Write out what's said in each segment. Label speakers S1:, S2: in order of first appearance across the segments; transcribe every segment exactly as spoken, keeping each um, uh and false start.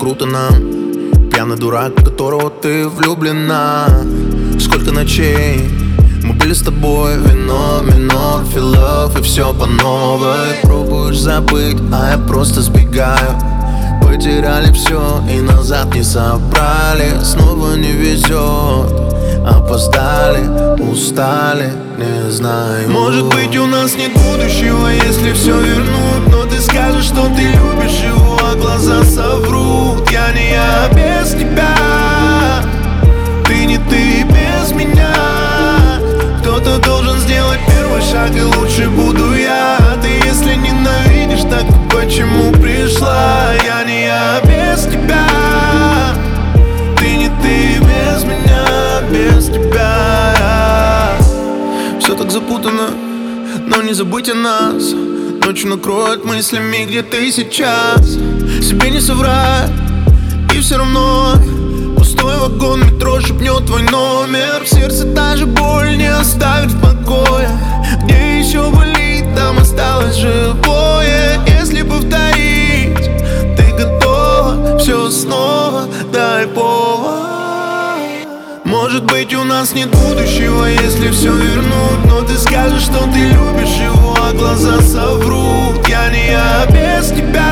S1: круто нам. Пьяный дурак, в которого ты влюблена. Сколько ночей мы были с тобой, вино, минор, feel love, и все по новой. Пробуешь забыть, а я просто сбегаю. Потеряли все и назад не собрали. Снова не везет, опоздали, устали, не знаю.
S2: Может быть, у нас нет будущего, если все вернуть. Но ты скажешь, что ты любишь его, а глаза соврут. Я не я без тебя, ты не ты без меня. Кто-то должен сделать первый шаг, и лучше буду я. Ты если ненавидишь, так почему пришла? Я не я без тебя, ты не ты без меня, без тебя.
S1: Все так запутано, но не забудь о нас. Ночью накроет мыслями, где ты сейчас. Себе не соврать, и все равно пустой вагон метро шепнет твой номер. В сердце та же боль не оставит в покое. Где еще болит, там осталось живое. Если повторить, ты готова, все снова, дай повод.
S2: Может быть, у нас нет будущего, если все вернуть. Но ты скажешь, что ты любишь его, а глаза соврут. Я не я без тебя,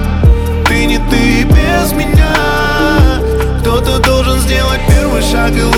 S2: ты не ты без меня. Кто-то должен сделать первый шаг, и